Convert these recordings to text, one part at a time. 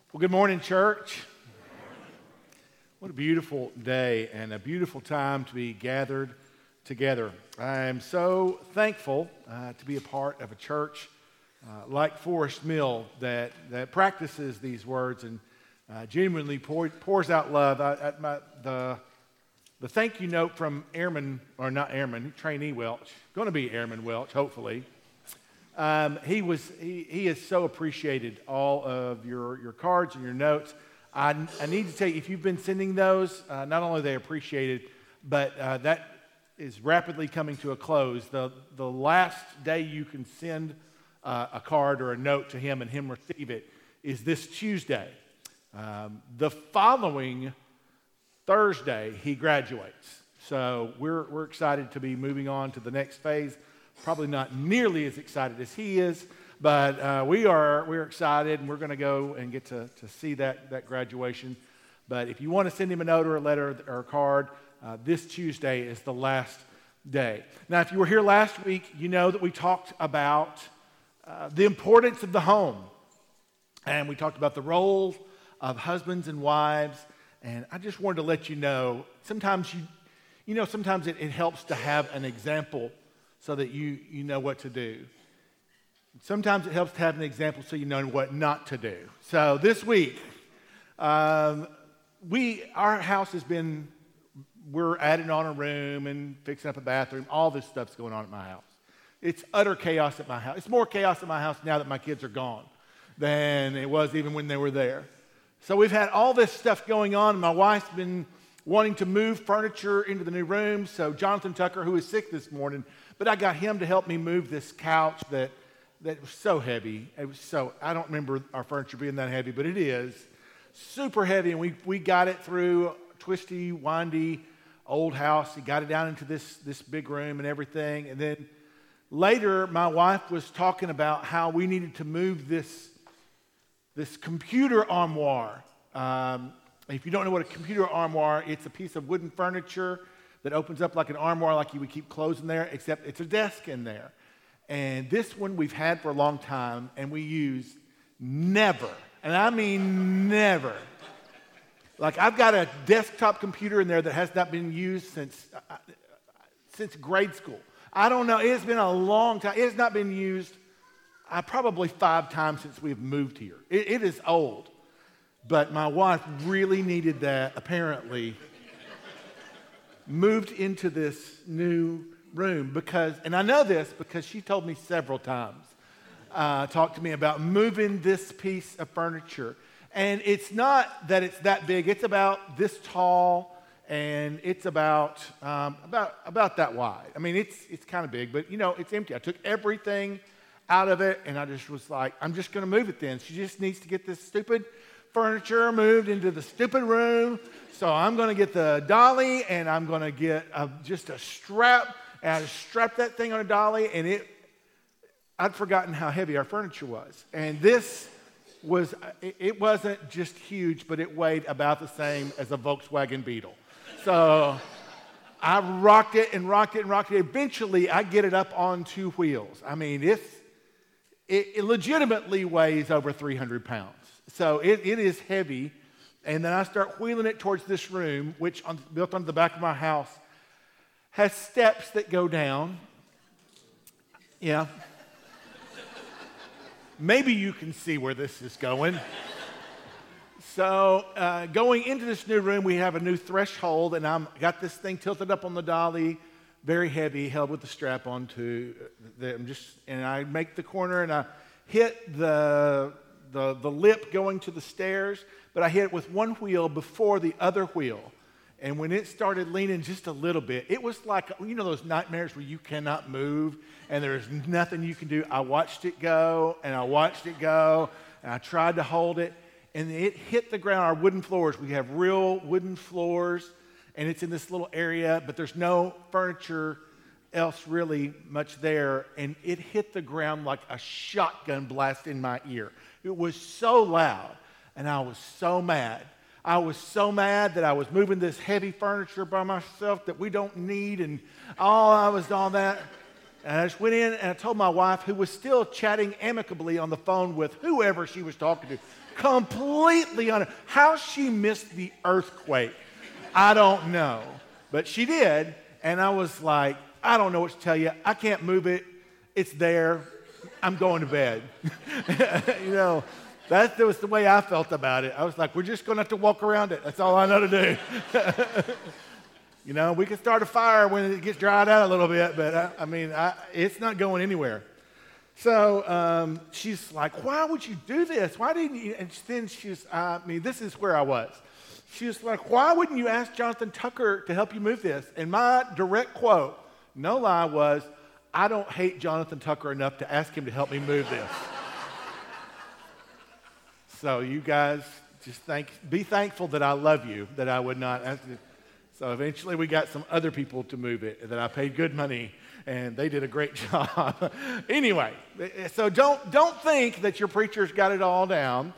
Well, good morning, church. What a beautiful day and a beautiful time to be gathered together. I am so thankful to be a part of a church like Forest Mill that practices these words and genuinely pours out love. The thank you note from Airman, or not Airman, Trainee Welch, going to be Airman Welch, hopefully. He has so appreciated all of your cards and your notes. I need to tell you, if you've been sending those, not only are they appreciated, but that is rapidly coming to a close. The last day you can send a card or a note to him and him receive it is this Tuesday. The following Thursday, he graduates. So we're excited to be moving on to the next phase. Probably not nearly as excited as he is, but we're excited, and we're going to go and get to see that graduation. But if you want to send him a note or a letter or a card, this Tuesday is the last day. Now, if you were here last week, you know that we talked about the importance of the home, and we talked about the role of husbands and wives. And I just wanted to let you know, sometimes sometimes it helps to have an example so that you know what to do. Sometimes it helps to have an example so you know what not to do. So this week, our house we're adding on a room and fixing up a bathroom. All this stuff's going on at my house. It's utter chaos at my house. It's more chaos at my house now that my kids are gone than it was even when they were there. So we've had all this stuff going on, and my wife's been wanting to move furniture into the new room. So Jonathan Tucker, who is sick this morning, but I got him to help me move this couch that was so heavy. I don't remember our furniture being that heavy, but it is super heavy. And we got it through a twisty, windy old house. He got it down into this big room and everything. And then later, my wife was talking about how we needed to move this computer armoire. If you don't know what a computer armoire, it's a piece of wooden furniture that opens up like an armoire, like you would keep clothes in there, except it's a desk in there. And this one we've had for a long time, and we use never, and I mean never. Like, I've got a desktop computer in there that has not been used since grade school. I don't know, it's been a long time. It has not been used probably 5 times since we've moved here. It is old. But my wife really needed that, apparently, moved into this new room and I know this because she told me several times, talked to me about moving this piece of furniture. And it's not that it's that big. It's about this tall, and it's about that wide. I mean, it's kind of big, but it's empty. I took everything out of it, and I just was like, I'm just going to move it then. She just needs to get this stupid furniture moved into the stupid room. So I'm going to get the dolly, and I'm going to get just a strap, and I strapped that thing on a dolly, and I'd forgotten how heavy our furniture was. And it wasn't just huge, but it weighed about the same as a Volkswagen Beetle. So I rocked it and rocked it and rocked it. Eventually, I get it up on 2 wheels. I mean, it legitimately weighs over 300 pounds. So it is heavy. And then I start wheeling it towards this room, which built on the back of my house has steps that go down. Yeah. Maybe you can see where this is going. So going into this new room, we have a new threshold, and I got this thing tilted up on the dolly, very heavy, held with the strap on to. And I make the corner, and I hit the lip going to the stairs, but I hit it with one wheel before the other wheel. And when it started leaning just a little bit, it was like, those nightmares where you cannot move and there's nothing you can do. I watched it go, and I tried to hold it, and it hit the ground. Our wooden floors, we have real wooden floors, and it's in this little area, but there's no furniture else really much there, and it hit the ground like a shotgun blast in my ear. It was so loud, and I was so mad. I was so mad that I was moving this heavy furniture by myself that we don't need, and all that. And I just went in and I told my wife, who was still chatting amicably on the phone with whoever she was talking to, completely on it. How she missed the earthquake, I don't know. But she did. And I was like, I don't know what to tell you. I can't move it. It's there. I'm going to bed. That was the way I felt about it. I was like, we're just going to have to walk around it. That's all I know to do. We can start a fire when it gets dried out a little bit, but it's not going anywhere. So she's like, why would you do this? Why didn't you? And then this is where I was. She was like, why wouldn't you ask Jonathan Tucker to help you move this? And my direct quote, no lie, was, I don't hate Jonathan Tucker enough to ask him to help me move this. So you guys just be thankful that I love you, that I would not ask you. So eventually we got some other people to move it that I paid good money, and they did a great job. Anyway, so don't think that your preacher's got it all down.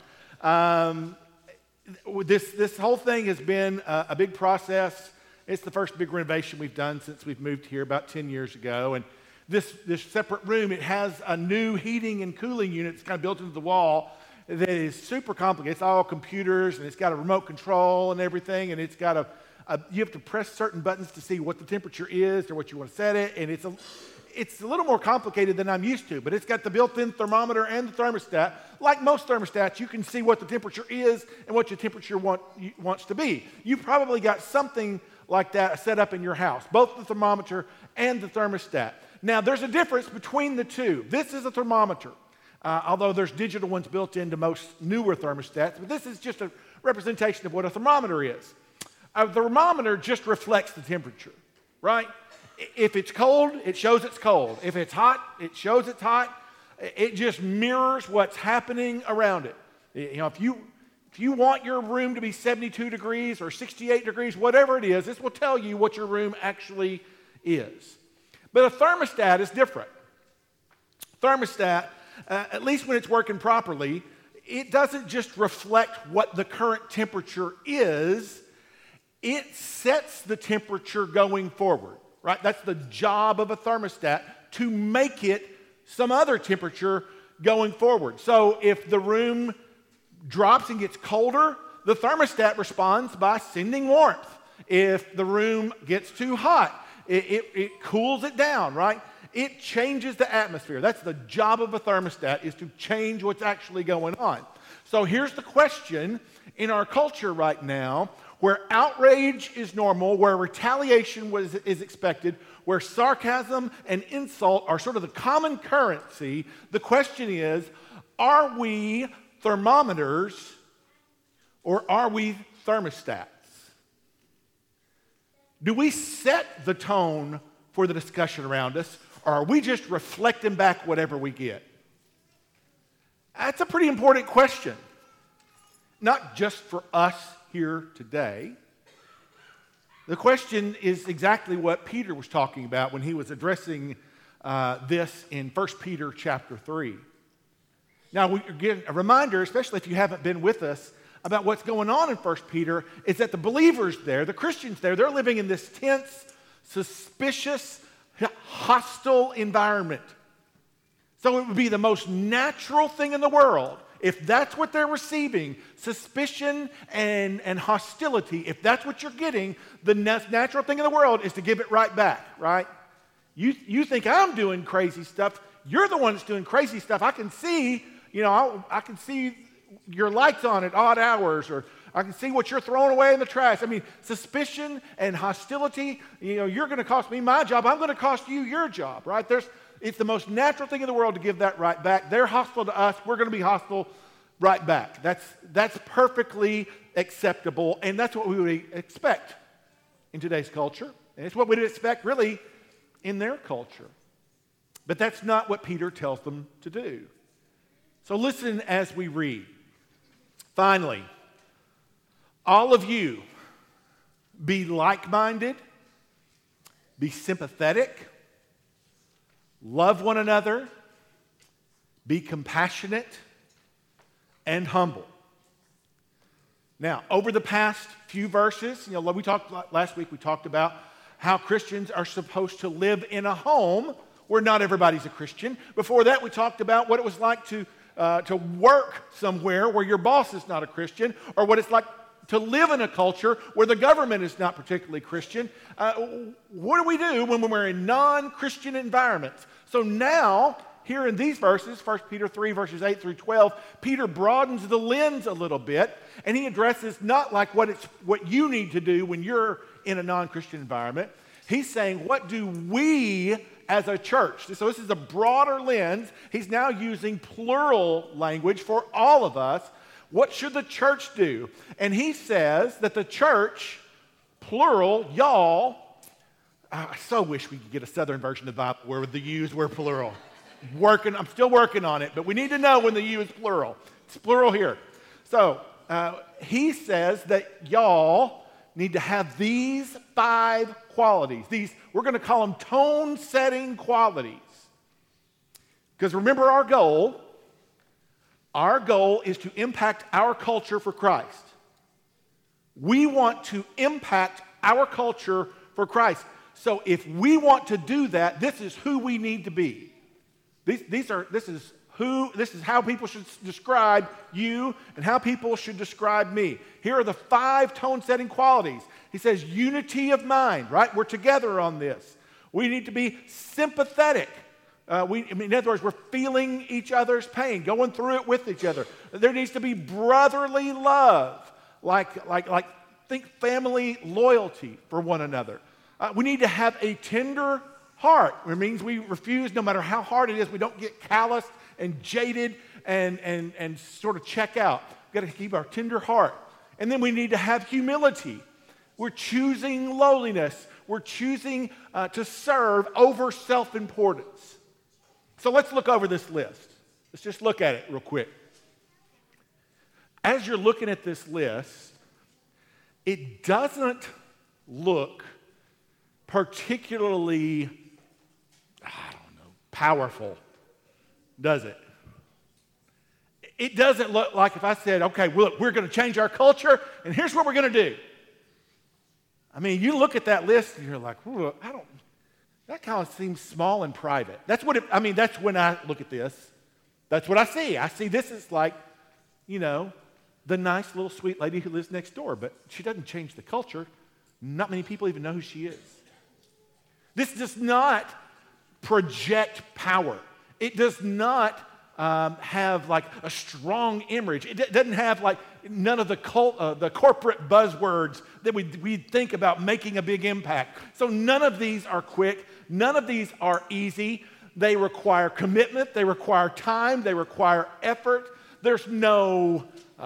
This whole thing has been a big process. It's the first big renovation we've done since we've moved here about 10 years ago. And this separate room, it has a new heating and cooling unit that's kind of built into the wall that is super complicated. It's all computers, and it's got a remote control and everything, and it's got you have to press certain buttons to see what the temperature is or what you want to set it, and it's a little more complicated than I'm used to, but it's got the built-in thermometer and the thermostat. Like most thermostats, you can see what the temperature is and what your temperature wants to be. You probably got something like that set up in your house, both the thermometer and the thermostat. Now, there's a difference between the two. This is a thermometer. Although there's digital ones built into most newer thermostats, but this is just a representation of what a thermometer is. A thermometer just reflects the temperature, right? If it's cold, it shows it's cold. If it's hot, it shows it's hot. It just mirrors what's happening around it. If you want your room to be 72 degrees or 68 degrees, whatever it is, this will tell you what your room actually is. But a thermostat is different. Thermostat, at least when it's working properly, it doesn't just reflect what the current temperature is, it sets the temperature going forward, right? That's the job of a thermostat, to make it some other temperature going forward. So if the room drops and gets colder, the thermostat responds by sending warmth. If the room gets too hot, it cools it down, right? It changes the atmosphere. That's the job of a thermostat, is to change what's actually going on. So here's the question in our culture right now, where outrage is normal, where retaliation is expected, where sarcasm and insult are sort of the common currency. The question is, are we thermometers or are we thermostats? Do we set the tone for the discussion around us, or are we just reflecting back whatever we get? That's a pretty important question. Not just for us here today. The question is exactly what Peter was talking about when he was addressing this in 1 Peter chapter 3. Now, we get a reminder, especially if you haven't been with us, about what's going on in 1 Peter, is that the believers there, the Christians there, they're living in this tense, suspicious, hostile environment. So it would be the most natural thing in the world, if that's what they're receiving, suspicion and hostility, if that's what you're getting, the natural thing in the world is to give it right back, right? You think I'm doing crazy stuff. You're the one that's doing crazy stuff. I can see, I can see your lights on at odd hours, or I can see what you're throwing away in the trash. I mean, suspicion and hostility, you're going to cost me my job. I'm going to cost you your job, right? It's the most natural thing in the world to give that right back. They're hostile to us. We're going to be hostile right back. That's perfectly acceptable, and that's what we would expect in today's culture. And it's what we'd expect, really, in their culture. But that's not what Peter tells them to do. So listen as we read. Finally, all of you, be like-minded, be sympathetic, love one another, be compassionate, and humble. Now, over the past few verses, last week we talked about how Christians are supposed to live in a home where not everybody's a Christian. Before that, we talked about what it was like to work somewhere where your boss is not a Christian, or what it's like to live in a culture where the government is not particularly Christian. What do we do when we're in non-Christian environments? So now, here in these verses, 1 Peter 3, verses 8 through 12, Peter broadens the lens a little bit, and he addresses not like what you need to do when you're in a non-Christian environment. He's saying, what do we as a church? So this is a broader lens. He's now using plural language for all of us. What should the church do? And he says that the church, plural, y'all, I so wish we could get a southern version of the Bible where the yous were plural. I'm still working on it, but we need to know when the you is plural. It's plural here. So he says that y'all need to have these 5 qualities. We're going to call them tone-setting qualities. Because remember our goal. Our goal is to impact our culture for Christ. We want to impact our culture for Christ. So if we want to do that, this is who we need to be. This is how people should describe you and how people should describe me. Here are the 5 tone-setting qualities. He says unity of mind, right? We're together on this. We need to be sympathetic. In other words, we're feeling each other's pain, going through it with each other. There needs to be brotherly love, think family loyalty for one another. We need to have a tender heart. It means we refuse, no matter how hard it is, we don't get calloused and jaded and sort of check out. We've got to keep our tender heart. And then we need to have humility. We're choosing lowliness. We're choosing to serve over self-importance. So let's look over this list. Let's just look at it real quick. As you're looking at this list, it doesn't look particularly, powerful, does it? It doesn't look like if I said, okay, look, we're going to change our culture, and here's what we're going to do. I mean, you look at that list, and you're like, that kind of seems small and private. That's when I look at this. That's what I see. I see this is like, the nice little sweet lady who lives next door, but she doesn't change the culture. Not many people even know who she is. This does not project power. It does not have like a strong image. It doesn't have like none of the corporate buzzwords that we think about making a big impact. So none of these are quick. None of these are easy. They require commitment. They require time. They require effort. There's no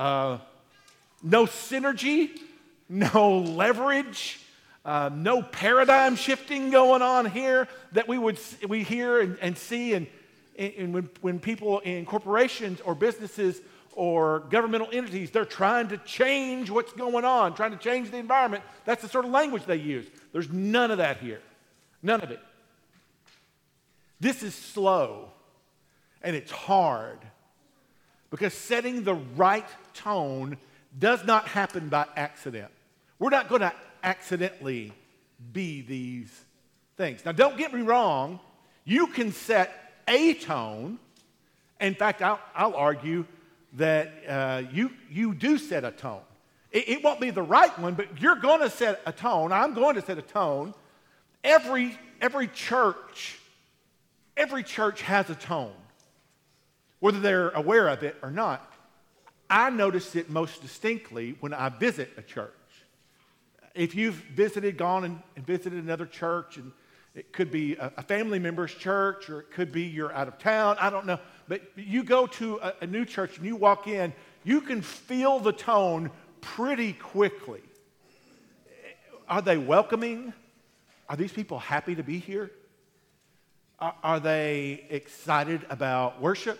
synergy, no leverage, no paradigm shifting going on here that we hear and see. And when people in corporations or businesses or governmental entities, they're trying to change what's going on, trying to change the environment, that's the sort of language they use. There's none of that here. None of it. This is slow and it's hard because setting the right tone does not happen by accident. We're not going to accidentally be these things. Now, don't get me wrong. You can set a tone. In fact, I'll argue that you do set a tone. It won't be the right one, but you're going to set a tone. I'm going to set a tone. Every church has a tone, whether they're aware of it or not. I notice it most distinctly when I visit a church. If you've gone and visited another church, and it could be a family member's church, or it could be you're out of town, I don't know. But you go to a new church and you walk in, you can feel the tone pretty quickly. Are they welcoming? Are these people happy to be here? Are they excited about worship?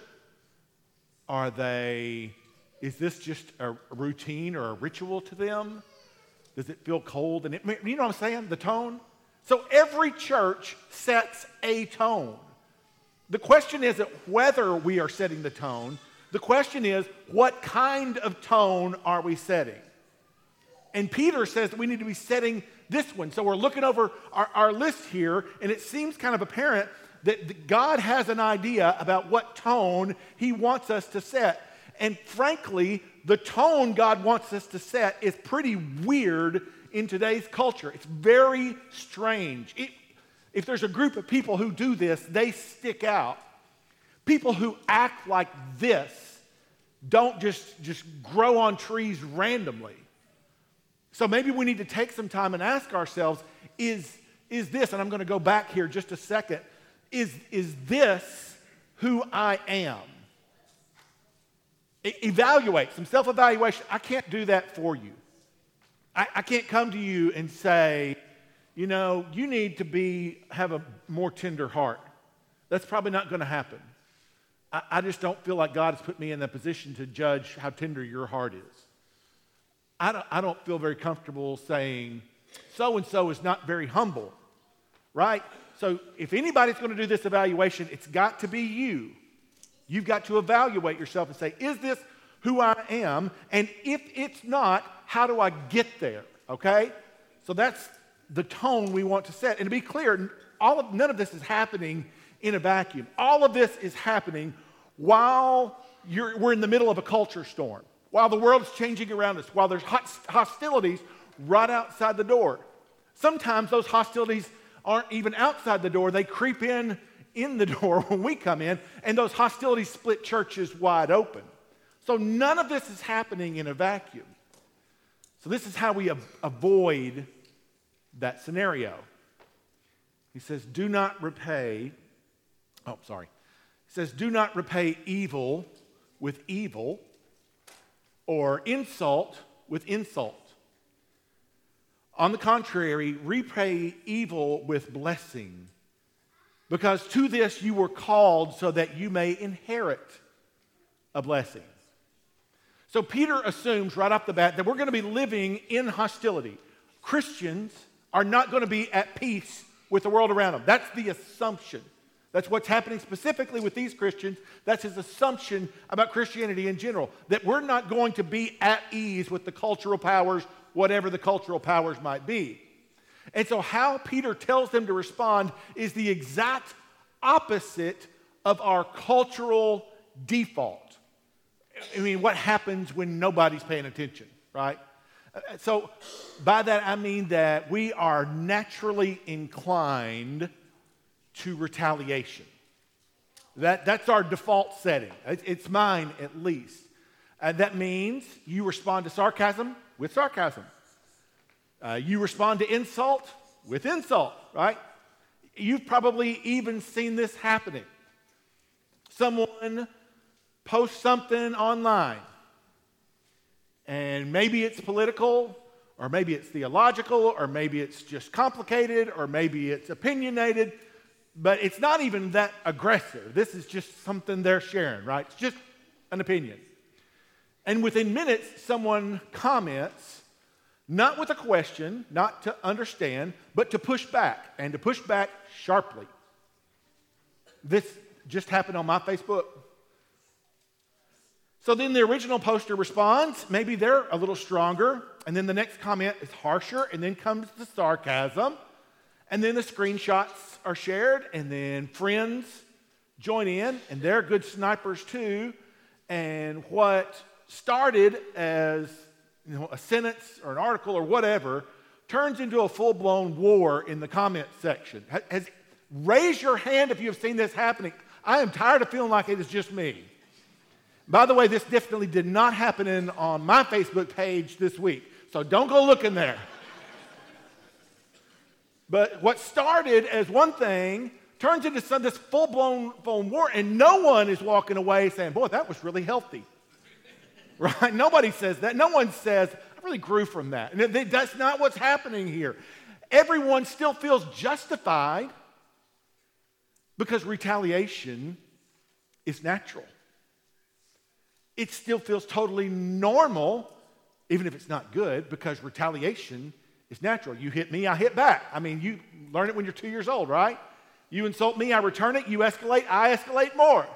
Is this just a routine or a ritual to them? Does it feel cold? And you know what I'm saying? The tone. So every church sets a tone. The question isn't whether we are setting the tone. The question is, what kind of tone are we setting? And Peter says that we need to be setting this one. So we're looking over our list here, and it seems kind of apparent that God has an idea about what tone he wants us to set. And frankly, the tone God wants us to set is pretty weird in today's culture. It's very strange. If there's a group of people who do this, they stick out. People who act like this don't just grow on trees randomly. So maybe we need to take some time and ask ourselves, is this, and I'm going to go back here just a second, is this who I am? Evaluate, some self-evaluation. I can't do that for you. I can't come to you and say, you know, you need to have a more tender heart. That's probably not going to happen. I just don't feel like God has put me in the position to judge how tender your heart is. I don't feel very comfortable saying, so-and-so is not very humble, right? So if anybody's going to do this evaluation, it's got to be you. You've got to evaluate yourself and say, is this who I am? And if it's not, how do I get there? Okay? So that's the tone we want to set. And to be clear, none of this is happening in a vacuum. All of this is happening while we're in the middle of a culture storm, while the world is changing around us, while there's hostilities right outside the door. Sometimes those hostilities aren't even outside the door. They creep in the door when we come in, and those hostilities split churches wide open. So none of this is happening in a vacuum. So this is how we avoid that scenario. He says, do not repay evil with evil or insult with insult. On the contrary, repay evil with blessing, because to this you were called so that you may inherit a blessing. So Peter assumes right off the bat that we're going to be living in hostility. Christians are not going to be at peace with the world around them. That's the assumption. That's what's happening specifically with these Christians. That's his assumption about Christianity in general, that we're not going to be at ease with the cultural powers, whatever the cultural powers might be. And so how Peter tells them to respond is the exact opposite of our cultural default. I mean, what happens when nobody's paying attention, right? So by that I mean that we are naturally inclined to retaliation. That's our default setting. It's mine at least. That means you respond to sarcasm with sarcasm. You respond to insult with insult, right? You've probably even seen this happening. Someone posts something online, and maybe it's political, or maybe it's theological, or maybe it's just complicated, or maybe it's opinionated, but it's not even that aggressive. This is just something they're sharing, right? It's just an opinion. And within minutes, someone comments, not with a question, not to understand, but to push back, and to push back sharply. This just happened on my Facebook. So then the original poster responds, maybe they're a little stronger, and then the next comment is harsher, and then comes the sarcasm, and then the screenshots are shared, and then friends join in, and they're good snipers too, and what started as a sentence or an article or whatever turns into a full-blown war in the comment section. Raise your hand if you have seen this happening. I am tired of feeling like it is just me. By the way, this definitely did not happen on my Facebook page this week, so don't go looking there. But what started as one thing turns into this full-blown war, and no one is walking away saying, boy, that was really healthy. Right? Nobody says that. No one says, I really grew from that. And that's not what's happening here. Everyone still feels justified because retaliation is natural. It still feels totally normal, even if it's not good, because retaliation is natural. You hit me, I hit back. I mean, you learn it when you're 2 years old, right? You insult me, I return it. You escalate, I escalate more.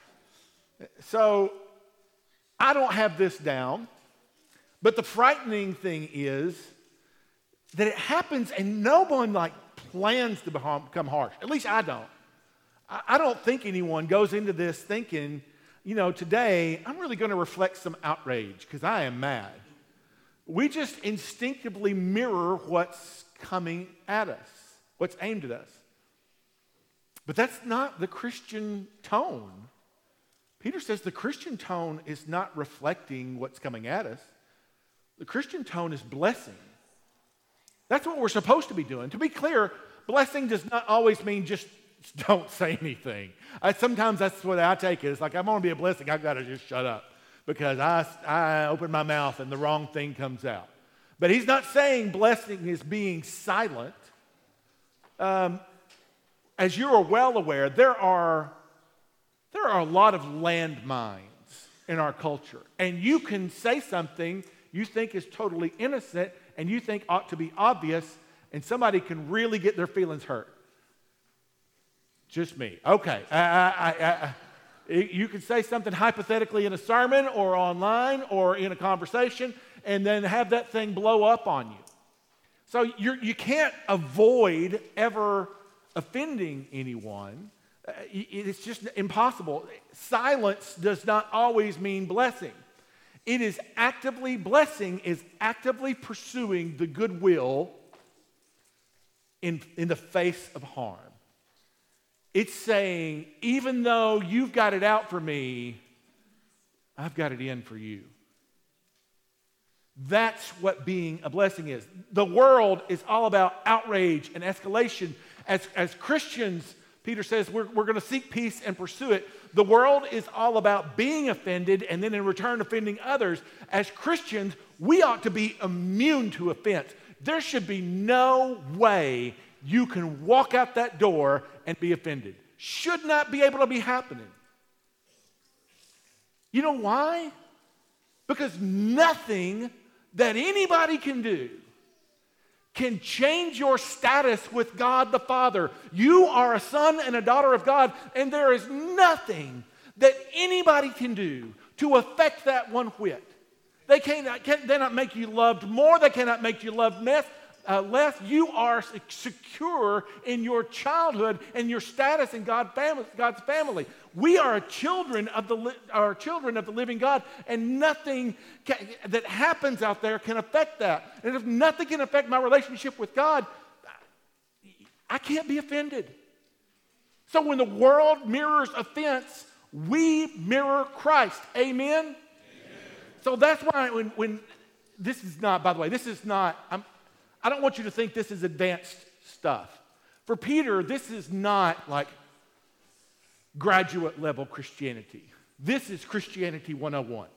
So I don't have this down, but the frightening thing is that it happens and no one plans to become harsh. At least I don't. I don't think anyone goes into this thinking, today I'm really going to reflect some outrage because I am mad. We just instinctively mirror what's coming at us, what's aimed at us. But that's not the Christian tone. Peter says the Christian tone is not reflecting what's coming at us. The Christian tone is blessing. That's what we're supposed to be doing. To be clear, blessing does not always mean just don't say anything. Sometimes that's what I take it. It's like, I'm going to be a blessing, I've got to just shut up because I open my mouth and the wrong thing comes out. But he's not saying blessing is being silent. As you are well aware, there are a lot of landmines in our culture. And you can say something you think is totally innocent and you think ought to be obvious, and somebody can really get their feelings hurt. Just me. Okay. You can say something hypothetically in a sermon or online or in a conversation and then have that thing blow up on you. So you can't avoid ever offending anyone. It's just impossible. Silence does not always mean blessing. Blessing is actively pursuing the goodwill in the face of harm. It's saying, even though you've got it out for me, I've got it in for you. That's what being a blessing is. The world is all about outrage and escalation. As Christians, Peter says, we're going to seek peace and pursue it. The world is all about being offended and then in return offending others. As Christians, we ought to be immune to offense. There should be no way you can walk out that door and be offended. Should not be able to be happening. You know why? Because nothing that anybody can do can change your status with God the Father. You are a son and a daughter of God, and there is nothing that anybody can do to affect that one whit. They cannot make you loved more. They cannot make you loved less. You are secure in your childhood and your status in God's family. We are children of the living God, and nothing that happens out there can affect that. And if nothing can affect my relationship with God, I can't be offended. So when the world mirrors offense, we mirror Christ. Amen? Amen. So that's why when this is not, by the way, this is not, I don't want you to think this is advanced stuff. For Peter, this is not like graduate level Christianity. This is Christianity 101.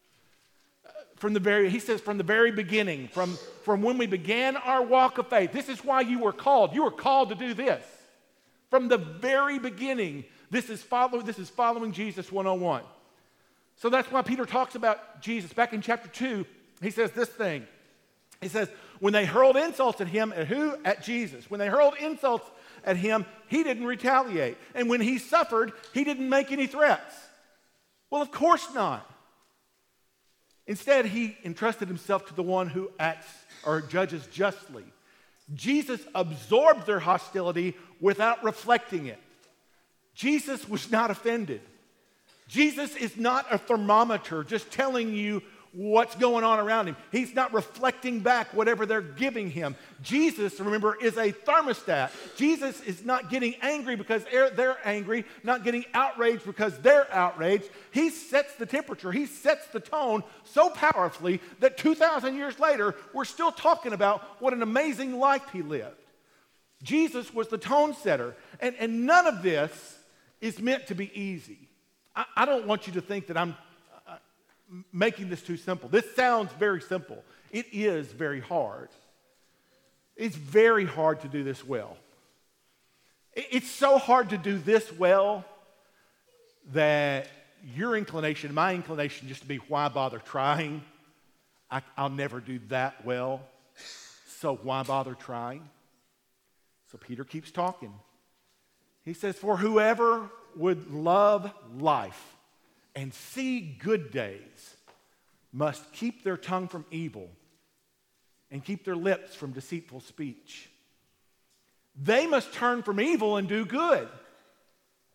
He says from the very beginning, from when we began our walk of faith, this is why you were called. You were called to do this. From the very beginning, this is following Jesus 101. So that's why Peter talks about Jesus. Back in chapter 2, he says this thing. He says, when they hurled insults at him, at Jesus. When they hurled insults at him, he didn't retaliate. And when he suffered, he didn't make any threats. Well, of course not. Instead, he entrusted himself to the one who acts or judges justly. Jesus absorbed their hostility without reflecting it. Jesus was not offended. Jesus is not a thermometer just telling you what's going on around him. He's not reflecting back whatever they're giving him. Jesus, remember, is a thermostat. Jesus is not getting angry because they're angry, not getting outraged because they're outraged. He sets the temperature. He sets the tone so powerfully that 2,000 years later, we're still talking about what an amazing life he lived. Jesus was the tone setter, and none of this is meant to be easy. I don't want you to think that I'm making this too simple. This sounds very simple. It is very hard. It's very hard to do this well. It's so hard to do this well that your inclination, my inclination, just to be why bother trying? I'll never do that well. So why bother trying? So Peter keeps talking. He says, for whoever would love life and see good days must keep their tongue from evil and keep their lips from deceitful speech. They must turn from evil and do good.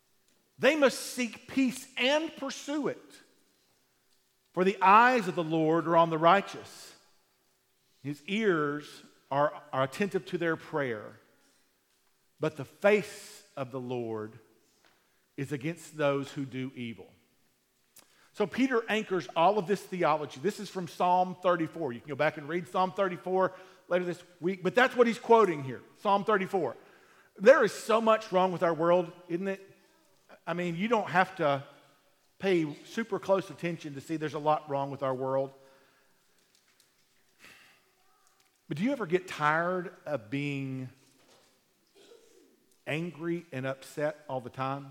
They must seek peace and pursue it. For the eyes of the Lord are on the righteous. His ears are attentive to their prayer. But the face of the Lord is against those who do evil. So Peter anchors all of this theology. This is from Psalm 34. You can go back and read Psalm 34 later this week, but that's what he's quoting here, Psalm 34. There is so much wrong with our world, isn't it? I mean, you don't have to pay super close attention to see there's a lot wrong with our world. But do you ever get tired of being angry and upset all the time?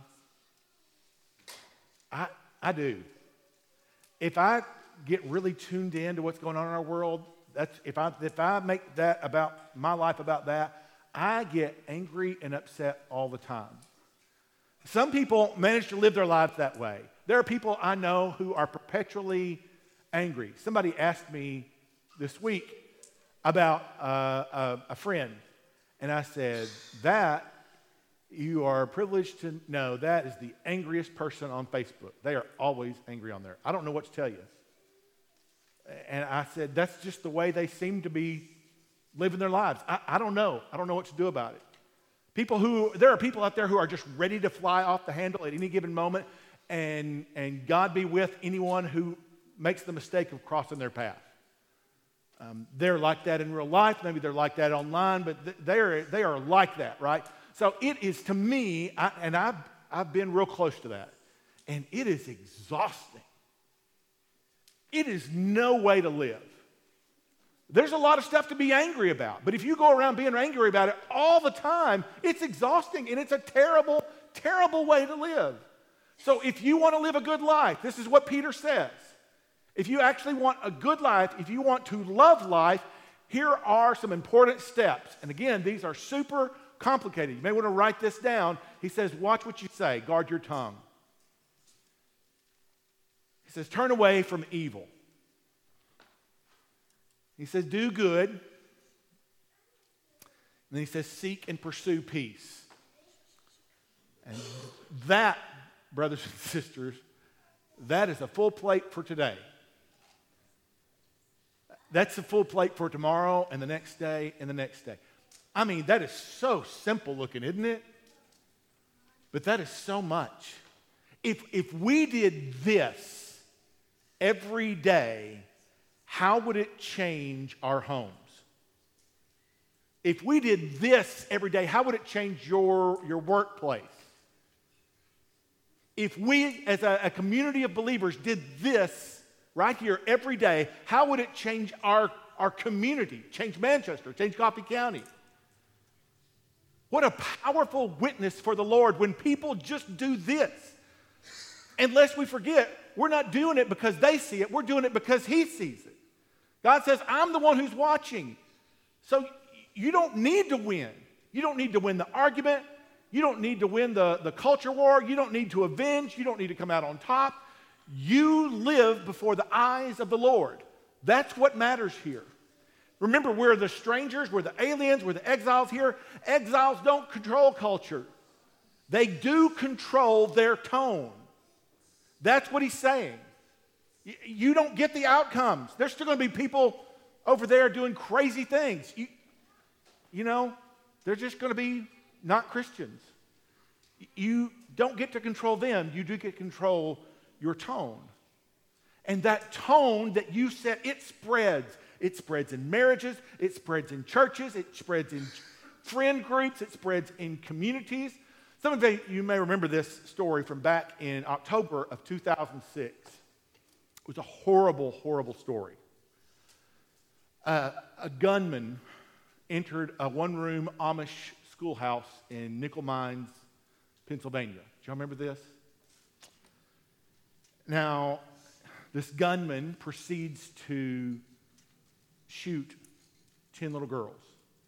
I do. If I get really tuned in to what's going on in our world, if I make that about my life about that, I get angry and upset all the time. Some people manage to live their lives that way. There are people I know who are perpetually angry. Somebody asked me this week about a friend, and I said, that you are privileged to know that is the angriest person on Facebook. They are always angry on there. I don't know what to tell you. And I said, that's just the way they seem to be living their lives. I don't know. I don't know what to do about it. There are people out there who are just ready to fly off the handle at any given moment, and God be with anyone who makes the mistake of crossing their path. They're like that in real life. Maybe they're like that online, but they are like that, right? So it is, to me, I've been real close to that, and it is exhausting. It is no way to live. There's a lot of stuff to be angry about, but if you go around being angry about it all the time, it's exhausting, and it's a terrible, terrible way to live. So if you want to live a good life, this is what Peter says. If you actually want a good life, if you want to love life, here are some important steps. And again, these are super complicated. You may want to write this down. He says, watch what you say. Guard your tongue. He says, turn away from evil. He says, do good. And then he says, seek and pursue peace. And that, brothers and sisters, that is a full plate for today. That's a full plate for tomorrow and the next day and the next day. I mean, that is so simple looking, isn't it? But that is so much. If we did this every day, how would it change our homes? If we did this every day, how would it change your workplace? If we, as a community of believers, did this right here every day, how would it change our community, change Manchester, change Coffee County? What a powerful witness for the Lord when people just do this. And lest we forget, we're not doing it because they see it, we're doing it because He sees it. God says, I'm the one who's watching. So you don't need to win. You don't need to win the argument. You don't need to win the culture war. You don't need to avenge. You don't need to come out on top. You live before the eyes of the Lord. That's what matters here. Remember, we're the strangers, we're the aliens, we're the exiles here. Exiles don't control culture. They do control their tone. That's what he's saying. You don't get the outcomes. There's still going to be people over there doing crazy things. You know, they're just going to be not Christians. You don't get to control them. You do get to control your tone. And that tone that you set, it spreads. It spreads in marriages. It spreads in churches. It spreads in friend groups. It spreads in communities. Some of you may remember this story from back in October of 2006. It was a horrible, horrible story. A gunman entered a one-room Amish schoolhouse in Nickel Mines, Pennsylvania. Do y'all remember this? Now, this gunman proceeds to shoot 10 little girls,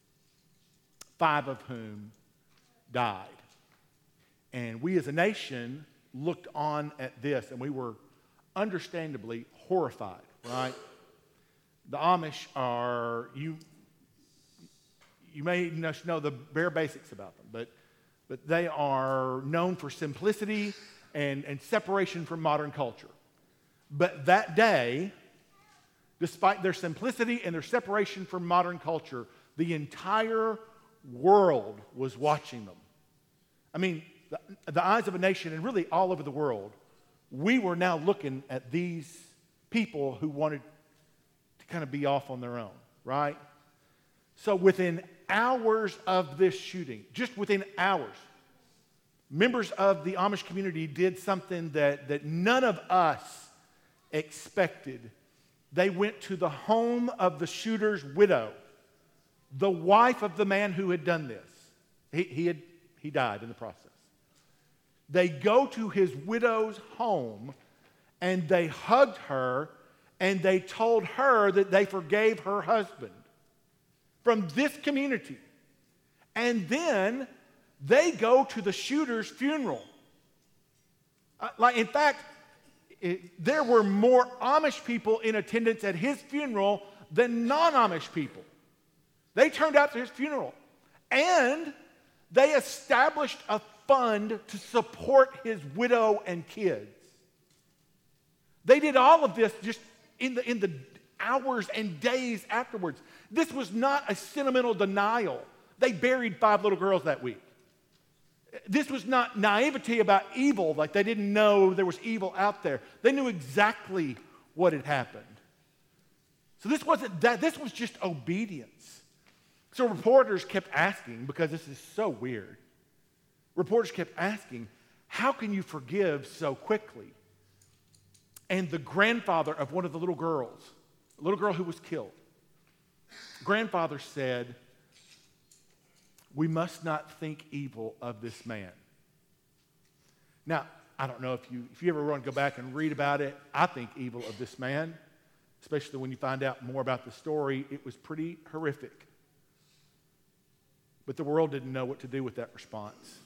5 of whom died. And we as a nation looked on at this, and we were understandably horrified, right? The Amish are, you may know the bare basics about them, but but they are known for simplicity and separation from modern culture. But that day, despite their simplicity and their separation from modern culture, the entire world was watching them. I mean, the eyes of a nation, and really all over the world, we were now looking at these people who wanted to kind of be off on their own, right? So within hours of this shooting, just within hours, members of the Amish community did something that none of us expected. They went to the home of the shooter's widow, the wife of the man who had done this. He died in the process. They go to his widow's home and they hugged her and they told her that they forgave her husband from this community. And then they go to the shooter's funeral. In fact, there were more Amish people in attendance at his funeral than non-Amish people. They turned out to his funeral. And they established a fund to support his widow and kids. They did all of this just in the hours and days afterwards. This was not a sentimental denial. They buried 5 little girls that week. This was not naivety about evil, like they didn't know there was evil out there. They knew exactly what had happened. So this wasn't that, this was just obedience. So reporters kept asking, because this is so weird, reporters kept asking, how can you forgive so quickly? And the grandfather of one of the little girls, a little girl who was killed, grandfather said, we must not think evil of this man. Now, I don't know if you ever want to go back and read about it. I think evil of this man, especially when you find out more about the story. It was pretty horrific. But the world didn't know what to do with that response.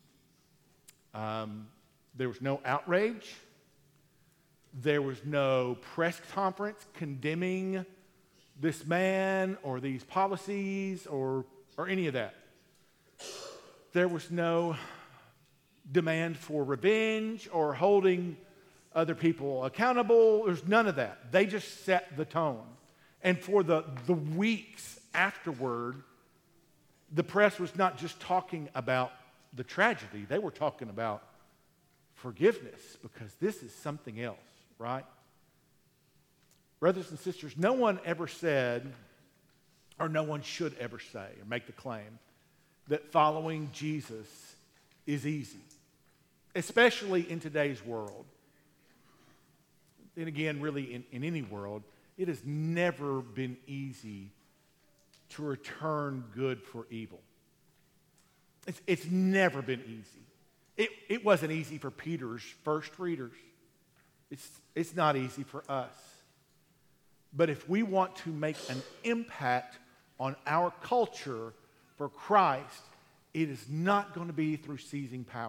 There was no outrage. There was no press conference condemning this man or these policies or any of that. There was no demand for revenge or holding other people accountable. There's none of that. They just set the tone. And for the weeks afterward, the press was not just talking about the tragedy. They were talking about forgiveness, because this is something else, right? Brothers and sisters, no one ever said, or no one should ever say or make the claim that following Jesus is easy, especially in today's world. And again, really in any world, it has never been easy to return good for evil. It's never been easy. It wasn't easy for Peter's first readers. It's not easy for us. But if we want to make an impact on our culture for Christ, it is not going to be through seizing power.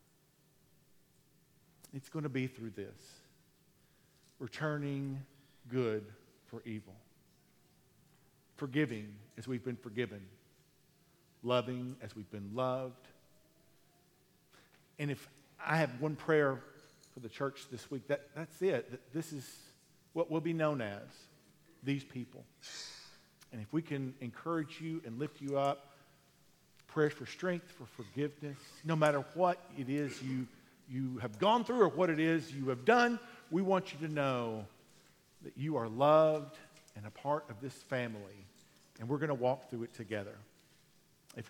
It's going to be through this. Returning good for evil. Forgiving as we've been forgiven. Loving as we've been loved. And if I have one prayer for the church this week, that's it. That this is what will be known as these people. And if we can encourage you and lift you up, prayers for strength, for forgiveness, no matter what it is you have gone through or what it is you have done, we want you to know that you are loved and a part of this family. And we're going to walk through it together.